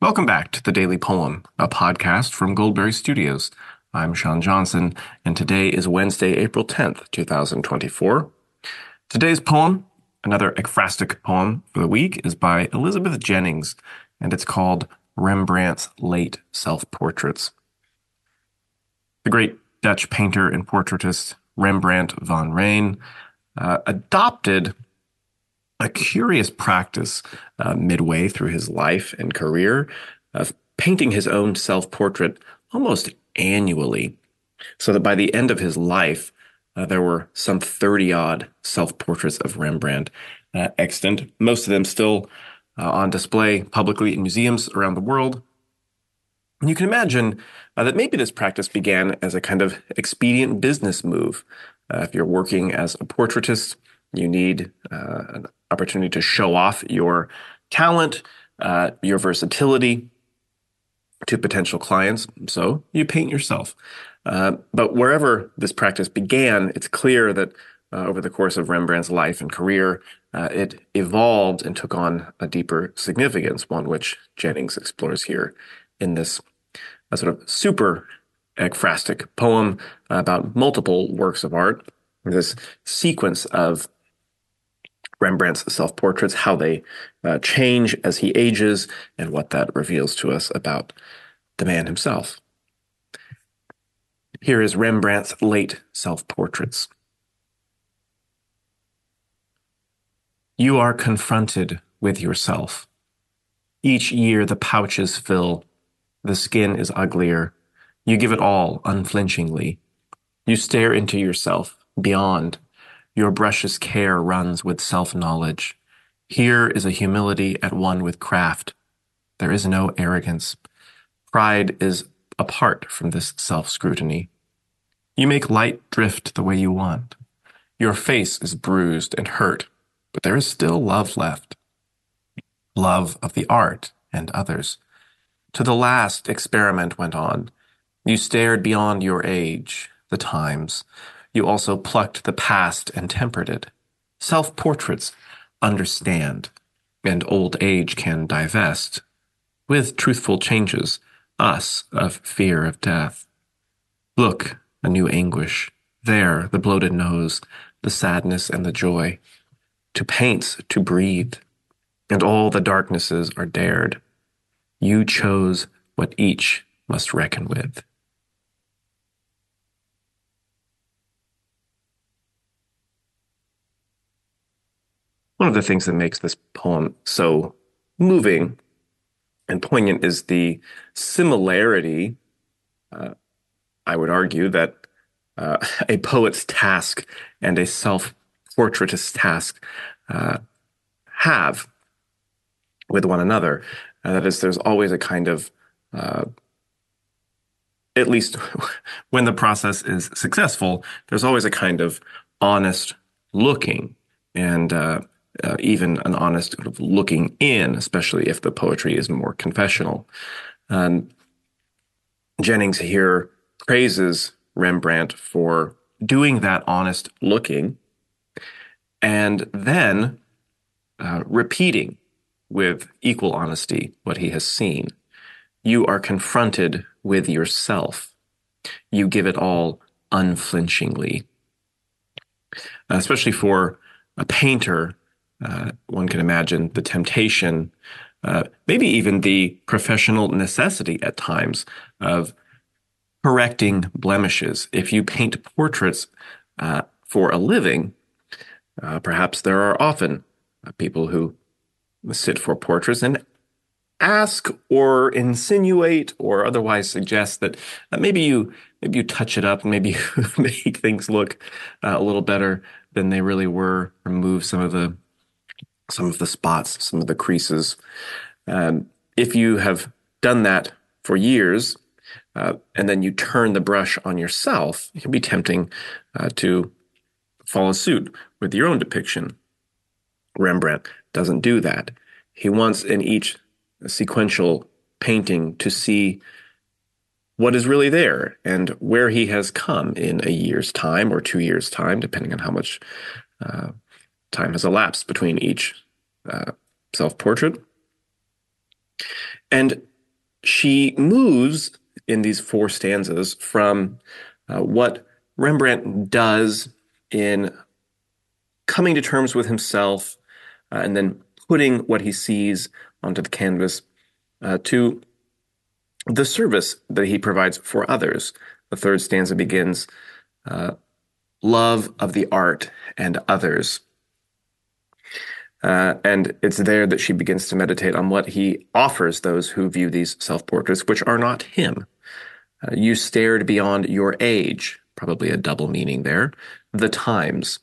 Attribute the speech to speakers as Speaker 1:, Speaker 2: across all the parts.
Speaker 1: Welcome back to the Daily Poem, a podcast from Goldberry Studios. I'm Sean Johnson, and today is Wednesday, April 10th, 2024. Today's poem, another ekphrastic poem for the week, is by Elizabeth Jennings, and it's called Rembrandt's Late Self-Portraits. The great Dutch painter and portraitist Rembrandt van Rijn adopted a curious practice midway through his life and career of painting his own self-portrait almost annually, so that by the end of his life, there were some 30-odd self-portraits of Rembrandt extant, most of them still on display publicly in museums around the world. And you can imagine that maybe this practice began as a kind of expedient business move. If you're working as a portraitist, you need an opportunity to show off your talent, your versatility to potential clients. So you paint yourself. But wherever this practice began, it's clear that over the course of Rembrandt's life and career, it evolved and took on a deeper significance, one which Jennings explores here in this sort of super ekphrastic poem about multiple works of art. This sequence of Rembrandt's self-portraits, how they change as he ages, and what that reveals to us about the man himself. Here is Rembrandt's late self-portraits. You are confronted with yourself. Each year the pouches fill. The skin is uglier. You give it all unflinchingly. You stare into yourself, beyond. Your brush's care runs with self-knowledge. Here is a humility at one with craft. There is no arrogance. Pride is apart from this self-scrutiny. You make light drift the way you want. Your face is bruised and hurt, but there is still love left. Love of the art and others. To the last, experiment went on. You stared beyond your age, the times. You also plucked the past and tempered it. Self-portraits understand, and old age can divest, with truthful changes, us of fear of death. Look, a new anguish. There, the bloated nose, the sadness and the joy. To paint, to breathe, and all the darknesses are dared. You chose what each must reckon with. One of the things that makes this poem so moving and poignant is the similarity, I would argue, that a poet's task and a self-portraitist's task have with one another. That is, there's always a kind of, at least when the process is successful, there's always a kind of honest looking and even an honest sort of looking in, especially if the poetry is more confessional. Jennings here praises Rembrandt for doing that honest looking and then repeating with equal honesty what he has seen. You are confronted with yourself. You give it all unflinchingly. Especially for a painter, one can imagine the temptation, maybe even the professional necessity at times of correcting blemishes. If you paint portraits for a living, perhaps there are often people who sit for portraits and ask or insinuate or otherwise suggest that maybe you touch it up, maybe you make things look a little better than they really were, remove some of the spots, some of the creases. If you have done that for years, and then you turn the brush on yourself, it can be tempting to follow suit with your own depiction. Rembrandt doesn't do that. He wants in each sequential painting to see what is really there and where he has come in a year's time or 2 years' time, depending on how much time has elapsed between each self-portrait. And she moves in these four stanzas from what Rembrandt does in coming to terms with himself and then putting what he sees onto the canvas to the service that he provides for others. The third stanza begins, love of the art and others. And it's there that she begins to meditate on what he offers those who view these self-portraits, which are not him. You stared beyond your age, probably a double meaning there, the times,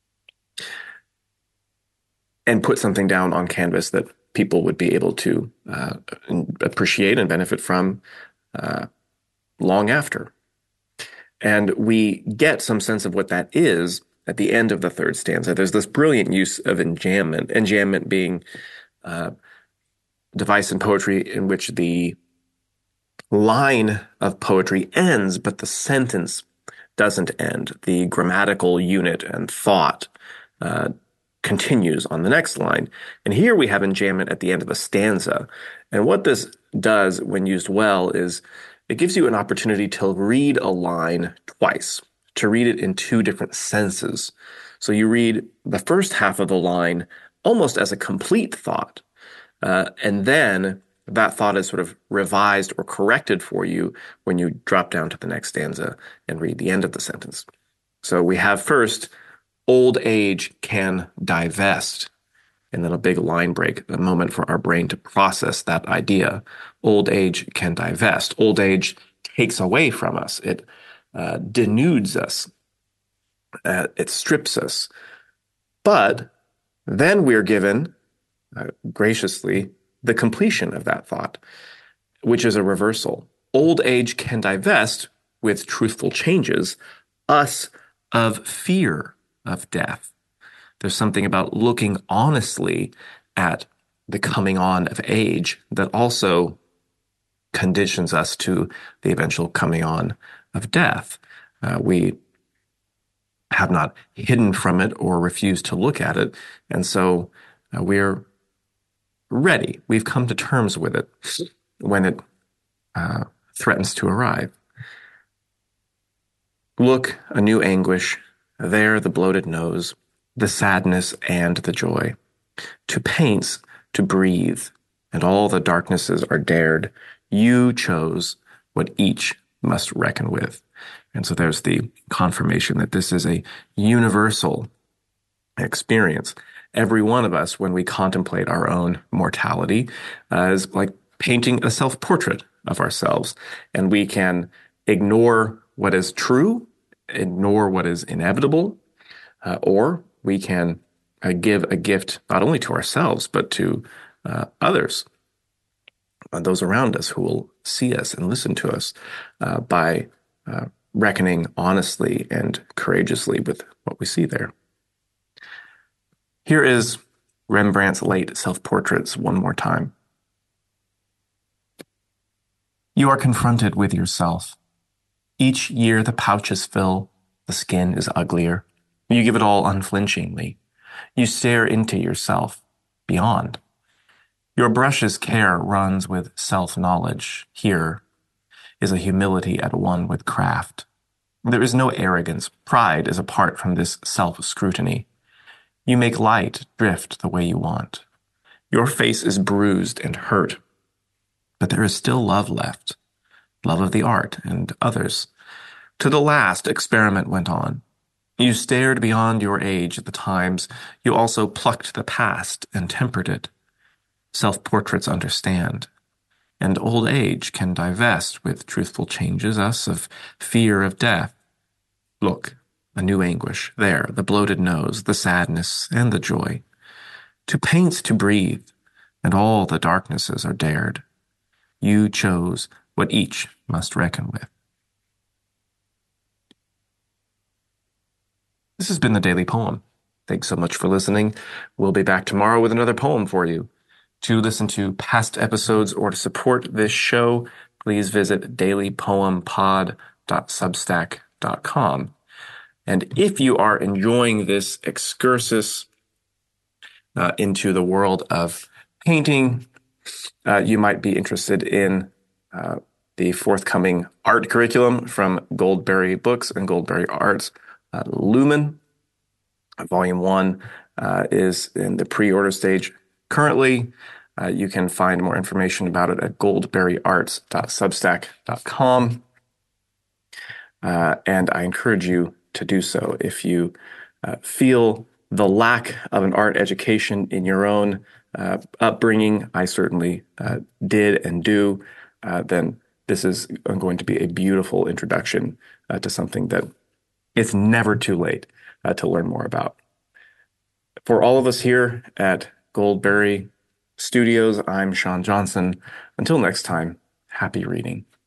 Speaker 1: and put something down on canvas that people would be able to appreciate and benefit from long after. And we get some sense of what that is at the end of the third stanza. There's this brilliant use of enjambment being a device in poetry in which the line of poetry ends, but the sentence doesn't end. The grammatical unit and thought continues on the next line. And here we have enjambment at the end of a stanza. And what this does when used well is it gives you an opportunity to read a line twice, to read it in two different senses. So you read the first half of the line almost as a complete thought, and then that thought is sort of revised or corrected for you when you drop down to the next stanza and read the end of the sentence. So we have first, old age can divest, and then a big line break, a moment for our brain to process that idea. Old age can divest. Old age takes away from us. It denudes us. It strips us. But then we're given, graciously, the completion of that thought, which is a reversal. Old age can divest, with truthful changes, us of fear of death. There's something about looking honestly at the coming on of age that also conditions us to the eventual coming on of death. We have not hidden from it or refused to look at it, and so we're ready. We've come to terms with it when it threatens to arrive. Look, a new anguish, there the bloated nose, the sadness and the joy. To paints, to breathe, and all the darknesses are dared. You chose what each must reckon with. And so there's the confirmation that this is a universal experience. Every one of us, when we contemplate our own mortality, is like painting a self-portrait of ourselves. And we can ignore what is true, ignore what is inevitable, or we can give a gift not only to ourselves, but to others, those around us who will see us and listen to us by reckoning honestly and courageously with what we see there. Here is Rembrandt's late self-portraits one more time. You are confronted with yourself. Each year the pouches fill, the skin is uglier. You give it all unflinchingly. You stare into yourself, beyond. Your brush's care runs with self-knowledge. Here is a humility at one with craft. There is no arrogance. Pride is apart from this self-scrutiny. You make light drift the way you want. Your face is bruised and hurt, but there is still love left. Love of the art and others. To the last, experiment went on. You stared beyond your age at the times. You also plucked the past and tempered it. Self-portraits understand. And old age can divest with truthful changes us of fear of death. Look, a new anguish, there, the bloated nose, the sadness, and the joy. To paint, to breathe, and all the darknesses are dared. You chose what each must reckon with. This has been the Daily Poem. Thanks so much for listening. We'll be back tomorrow with another poem for you. To listen to past episodes or to support this show, please visit dailypoempod.substack.com. And if you are enjoying this excursus into the world of painting, you might be interested in the forthcoming art curriculum from Goldberry Books and Goldberry Arts. Lumen, Volume 1, is in the pre-order stage currently. You can find more information about it at goldberryarts.substack.com. And I encourage you to do so. If you feel the lack of an art education in your own upbringing, I certainly did and do, then this is going to be a beautiful introduction to something that it's never too late to learn more about. For all of us here at Goldberry Studios, I'm Sean Johnson. Until next time, happy reading.